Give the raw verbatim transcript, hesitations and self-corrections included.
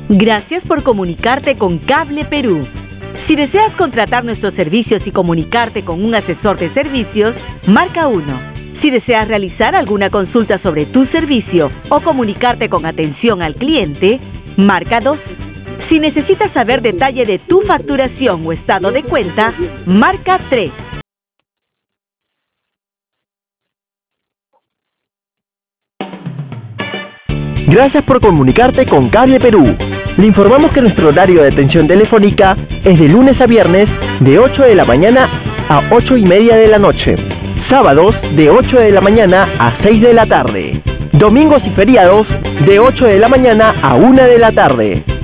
Gracias por comunicarte con Cable Perú. Si deseas contratar nuestros servicios y comunicarte con un asesor de servicios, marca uno. Si deseas realizar alguna consulta sobre tu servicio o comunicarte con atención al cliente, marca dos. Si necesitas saber detalle de tu facturación o estado de cuenta, marca tres. Gracias por comunicarte con Cable Perú. Le informamos que nuestro horario de atención telefónica es de lunes a viernes de ocho de la mañana a ocho y media de la noche. Sábados de ocho de la mañana a seis de la tarde. Domingos y feriados de ocho de la mañana a una de la tarde.